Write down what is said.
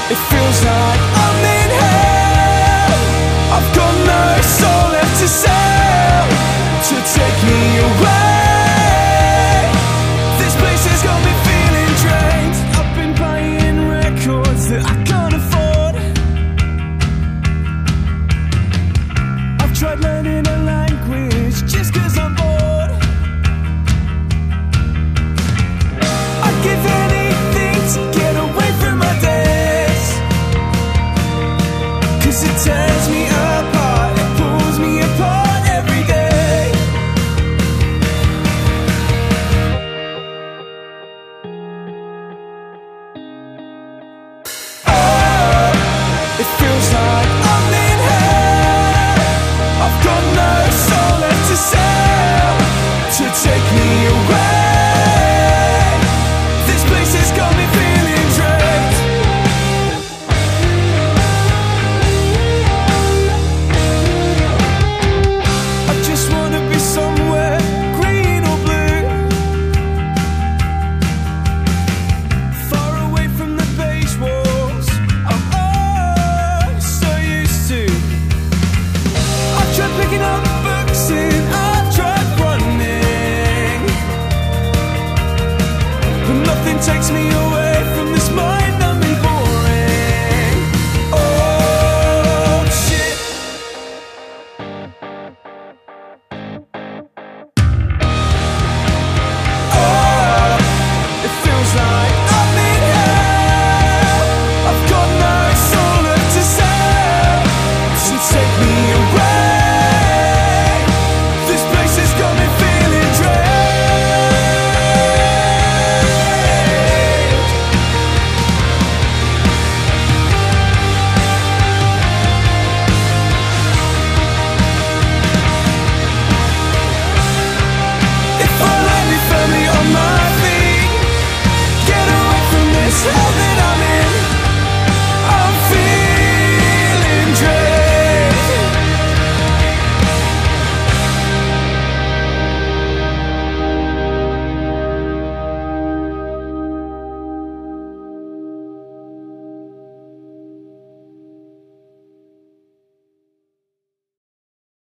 It feels like I'm in hell. I've got no soul left to sell to take me away. This place has got me feeling drained. I've been buying records that I can't afford. I've tried learning a language just 'cause I'm bored. I'd give anything to get away from my days, 'cause it tears me apart, it pulls me apart every day. Oh, it feels like I'm in hell. I've got no soul left to sell to take me away. This place has got me feeling drained. I just wanna be somewhere green or blue, far away from the beige walls I'm oh so used to. I've tried picking up books and I've tried running, but nothing takes me away.